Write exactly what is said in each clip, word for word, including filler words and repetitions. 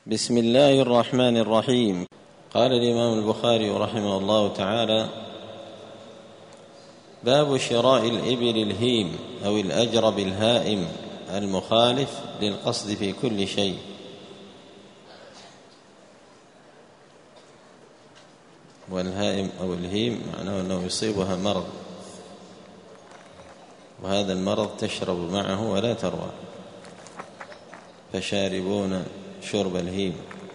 بسم الله الرحمن الرحيم. قال الإمام البخاري رحمه الله تعالى: باب شراء الإبل الهيم أو الأجرب الهائم المخالف للقصد في كل شيء. والهائم أو الهيم معناه أنه يصيبها مرض، وهذا المرض تشرب معه ولا تروى، فشاربون شرب الهيم.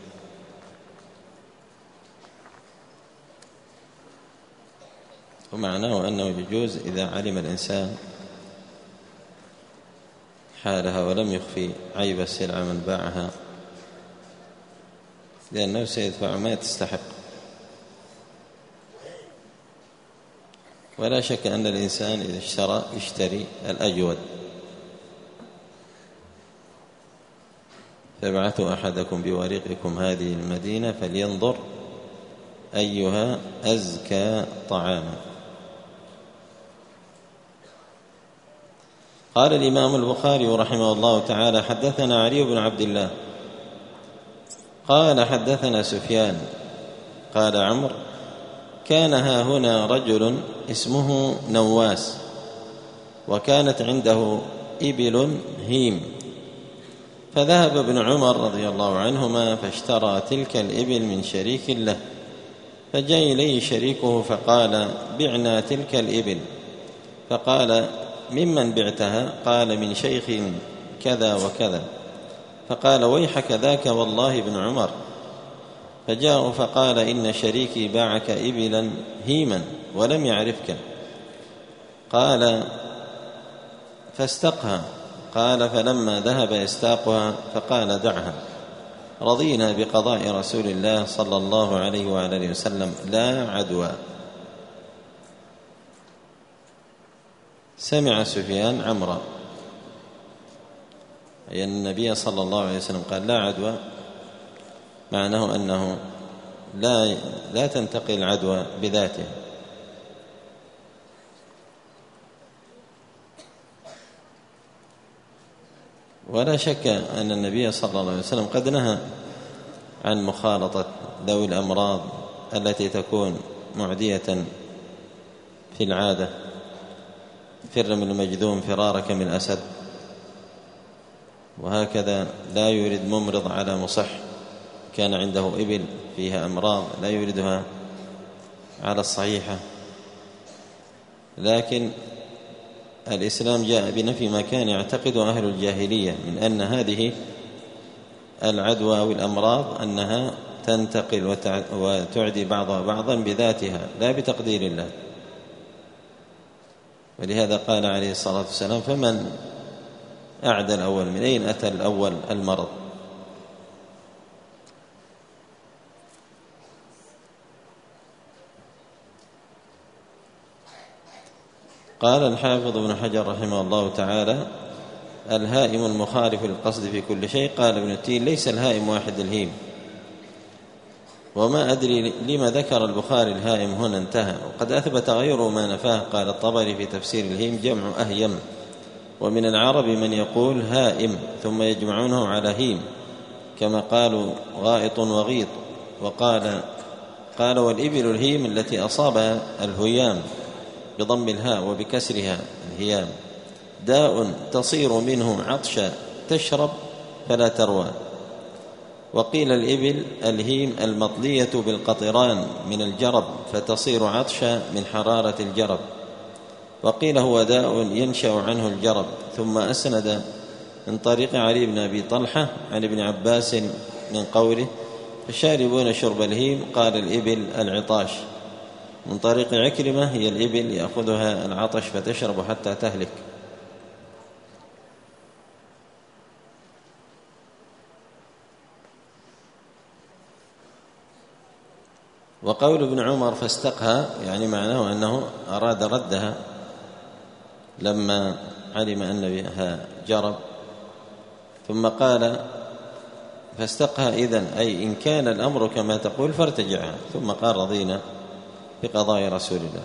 ومعناه أنه يجوز إذا علم الإنسان حالها ولم يخفي عيب السلعة من باعها، لأنه سيدفع ما تستحق. ولا شك أن الإنسان إذا اشترى يشتري الأجود. فابعثوا أحدكم بوريقكم هذه المدينة فلينظر أيها أزكى طعاما. قال الإمام البخاري رحمه الله تعالى: حدثنا علي بن عبد الله قال حدثنا سفيان قال عمرو: كان ها هنا رجل اسمه نواس، وكانت عنده إبل هيم، فذهب ابن عمر رضي الله عنهما فاشترى تلك الإبل من شريك له، فجاء إليه شريكه فقال: بعنا تلك الإبل. فقال: ممن بعتها؟ قال: من شيخ كذا وكذا. فقال: ويحك ذاك والله ابن عمر. فجاءوا فقال: إن شريكي باعك إبلا هيما ولم يعرفك. قال: فاستقها. قال: فلما ذهب يستاقها فقال: دعها، رضينا بقضاء رسول الله صلى الله عليه وآله وسلم، لا عدوى. سمع سفيان عمرا، أي أن النبي صلى الله عليه وسلم قال: لا عدوى، معناه أنه لا, لا تنتقل العدوى بذاته. ولا شك أن النبي صلى الله عليه وسلم قد نهى عن مخالطة ذوي الأمراض التي تكون معدية في العادة. فر من المجذوم فرارك من الأسد. وهكذا لا يرد ممرض على مصح كان عنده إبل فيها أمراض، لا يريدها على الصحيحة. لكن الإسلام جاء بنفي ما كان يعتقده أهل الجاهلية من أن هذه العدوى أو الأمراض أنها تنتقل وتعدي بعضها بعضا بذاتها لا بتقدير الله. ولهذا قال عليه الصلاة والسلام: فمن أعدى الأول؟ من أين أتى الأول المرض؟ قال الحافظ ابن حجر رحمه الله تعالى: الهائم المخالف للقصد في كل شيء. قال ابن التين: ليس الهائم واحد الهيم. وما أدري لما ذكر البخاري الهائم هنا، انتهى. وقد أثبت غيره ما نفاه. قال الطبري في تفسير الهيم: جمع أهيم، ومن العرب من يقول هائم ثم يجمعونه على هيم، كما قالوا غائط وغيط. وقال قال والإبل الهيم التي أصابها الهيام بضم الهاء وبكسرها الهيام، داء تصير منه عطشا تشرب فلا تروى. وقيل الإبل الهيم المطلية بالقطران من الجرب، فتصير عطشا من حرارة الجرب. وقيل هو داء ينشأ عنه الجرب. ثم أسند من طريق علي بن أبي طلحة عن ابن عباس من قوله: فشاربون شرب الهيم. قال: الإبل العطاش. من طريق عكرمة: هي الإبل يأخذها العطش فتشرب حتى تهلك. وقول ابن عمر فاستقها يعني معناه أنه أراد ردها لما علم أن بها جرب، ثم قال فاستقها إذن، أي إن كان الأمر كما تقول فارتجعها. ثم قال: رضينا بقضاء رسول الله.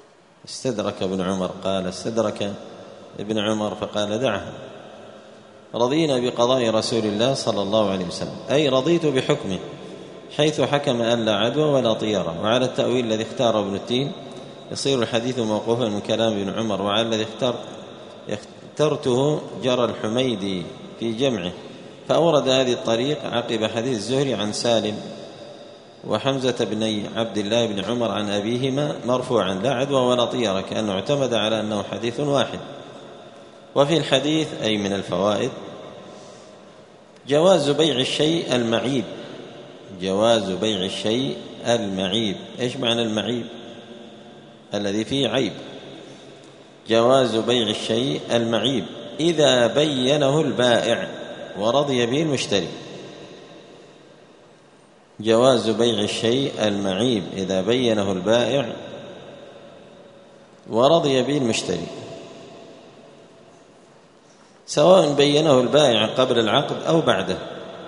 استدرك ابن عمر، قال استدرك ابن عمر فقال: دعها، رضينا بقضاء رسول الله صلى الله عليه وسلم، أي رضيت بحكمه حيث حكم أن لا عدوى ولا طيرة. وعلى التأويل الذي اختاره ابن التين يصير الحديث موقوفا من كلام ابن عمر، وعلى الذي اختار اخترته جرى الحميدي في جمعه، فأورد هذه الطريق عقب حديث الزهري عن سالم وحمزة بن عبد الله بن عمر عن أبيهما مرفوعا لا عدوى ولا طيرة، كأنه اعتمد على أنه حديث واحد. وفي الحديث أي من الفوائد جواز بيع الشيء المعيب، جواز بيع الشيء المعيب. إيش معنى المعيب؟ الذي فيه عيب. جواز بيع الشيء المعيب إذا بينه البائع ورضي به المشتري. جواز بيع الشيء المعيب إذا بينه البائع ورضي به المشتري، سواء بينه البائع قبل العقد أو بعده.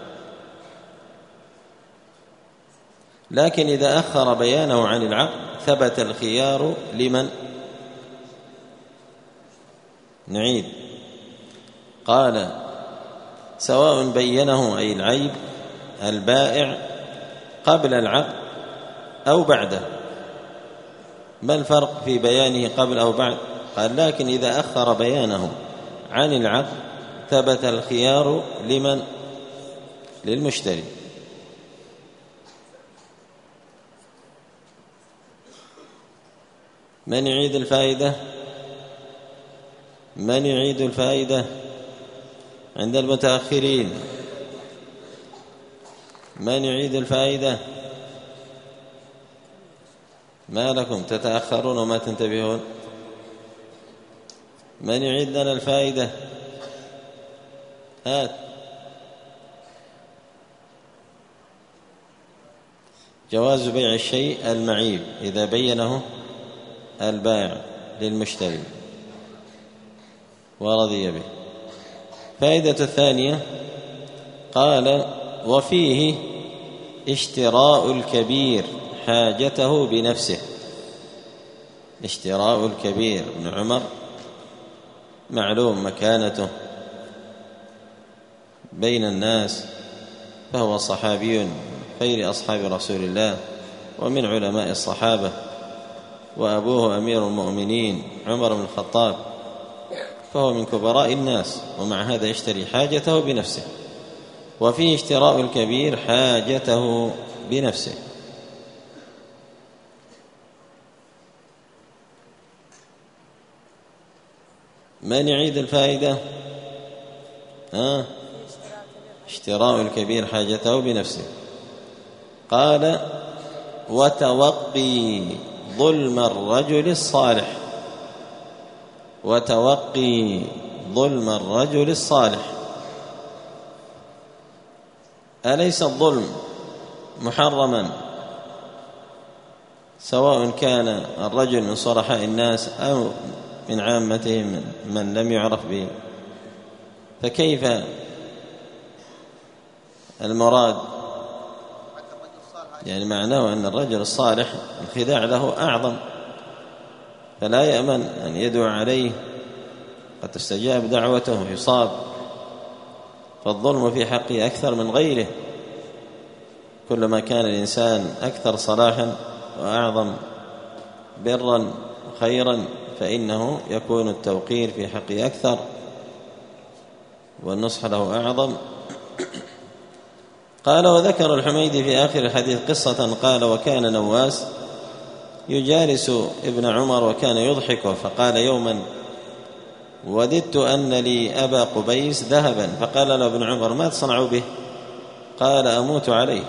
لكن إذا أخر بيانه عن العقد ثبت الخيار لمن؟ نعيد. قال سواء بينه أي العيب البائع قبل العقد أو بعده. ما الفرق في بيانه قبل أو بعد؟ قال لكن إذا أخر بيانه عن العقد ثبت الخيار لمن؟ للمشتري. من يعيد الفائدة؟ من يعيد الفائدة عند المتأخرين؟ من يعيد الفائدة؟ ما لكم تتأخرون وما تنتبهون؟ من يعيد لنا الفائدة؟ هات. جواز بيع الشيء المعيب إذا بينه البائع للمشتري ورضي به. فائدة الثانية قال وفيه اشتراء الكبير حاجته بنفسه. اشتراء الكبير، ابن عمر معلوم مكانته بين الناس، فهو صحابي خير أصحاب رسول الله ومن علماء الصحابة، وأبوه أمير المؤمنين عمر بن الخطاب، فهو من كبراء الناس، ومع هذا يشتري حاجته بنفسه. وفيه اشتراء الكبير حاجته بنفسه. من يعيد الفائدة؟ ها؟ اشتراء الكبير حاجته بنفسه. قال وتوقي ظلم الرجل الصالح. وتوقي ظلم الرجل الصالح. أليس الظلم محرما سواء كان الرجل من صلحاء الناس أو من عامتهم من لم يعرف به؟ فكيف المراد؟ يعني معناه أن الرجل الصالح الخداع له أعظم، فلا يأمن أن يدعو عليه، قد تستجاب دعوته يصاب، فالظلم في حقه أكثر من غيره. كلما كان الإنسان أكثر صلاحا وأعظم برا خيرا فإنه يكون التوقير في حقه أكثر والنصح له أعظم. قال وذكر الحميدي في آخر الحديث قصة، قال وكان نواس يجالس ابن عمر وكان يضحكه، فقال يوما وددت أن لي أبا قبيس ذهبا، فقال له ابن عمر ما تصنع به؟ قال أموت عليه.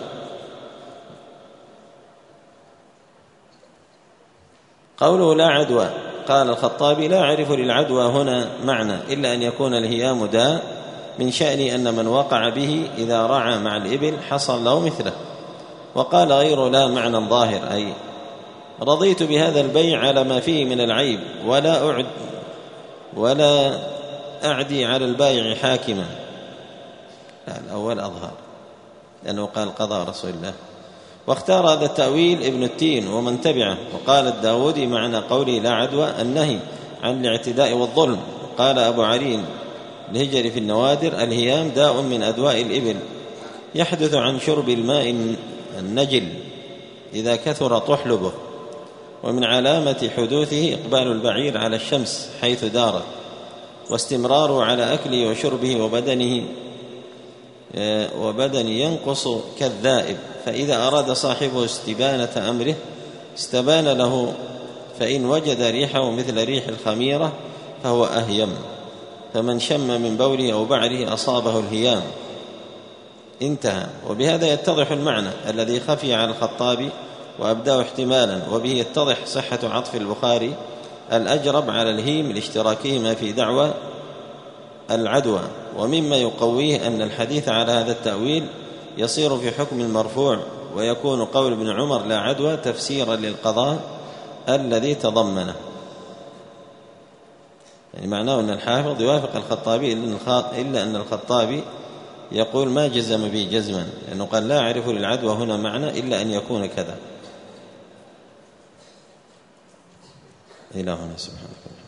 قوله لا عدوى، قال الخطابي لا أعرف للعدوى هنا معنى إلا أن يكون الهيام داء، من شأن أن من وقع به إذا رعى مع الإبل حصل له مثله. وقال غيره لا معنى ظاهر، أي رضيت بهذا البيع على ما فيه من العيب ولا أعد ولا أعدي على البائع حاكما. لا، الأول أظهر لأنه قال قضاء رسول الله. واختار هذا التأويل ابن التين ومن تبعه. وقال الداودي معنى قوله لا عدوى النهي عن الاعتداء والظلم. قال أبو علي الهجر في النوادر. الهيام داء من أدواء الإبل يحدث عن شرب الماء النجل إذا كثر طحلبه، ومن علامة حدوثه إقبال البعير على الشمس حيث دارت، واستمراره على أكله وشربه، وبدنه وبدن ينقص كالذائب، فإذا أراد صاحبه استبانة أمره استبان له، فإن وجد ريحه مثل ريح الخميرة فهو أهيم، فمن شم من بوله أو بعره أصابه الهيام. انتهى. وبهذا يتضح المعنى الذي خفي على الخطابي وأبداه احتمالا، وبه يتضح صحة عطف البخاري الأجرب على الهيم لاشتراكهما في دعوى العدوى. ومما يقويه أن الحديث على هذا التأويل يصير في حكم المرفوع، ويكون قول ابن عمر لا عدوى تفسيرا للقضاء الذي تضمنه. يعني معناه أن الحافظ يوافق الخطابي، إلا أن الخطابي يقول ما جزم به جزما، لأنه قال لا أعرف للعدوى هنا معنى إلا أن يكون كذا. إلى هنا سبحانه.